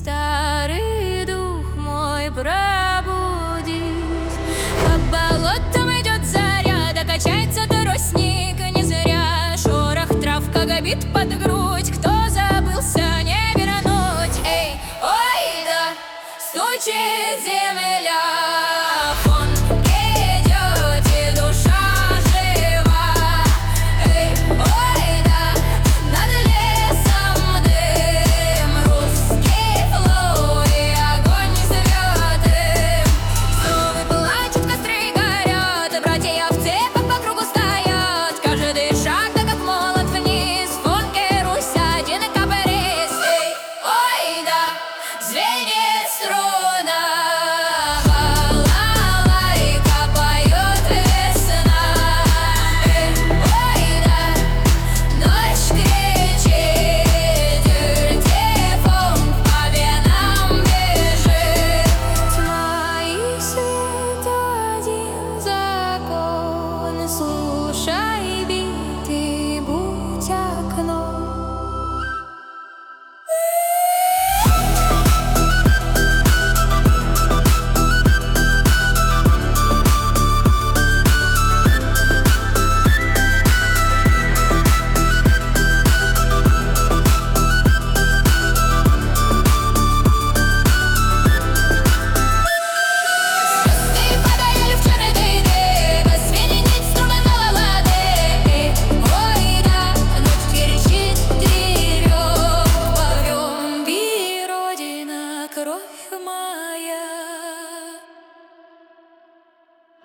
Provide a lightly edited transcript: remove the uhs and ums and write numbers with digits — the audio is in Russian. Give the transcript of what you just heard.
Старый дух мой, пробудись. По болотам идет заря, да качается тростник не зря. Шорох трав, как бит под грудь, кто забылся, не вернуть. Эй, ой, да, стучит земля. Слушай бит и будь окном. Кровь моя.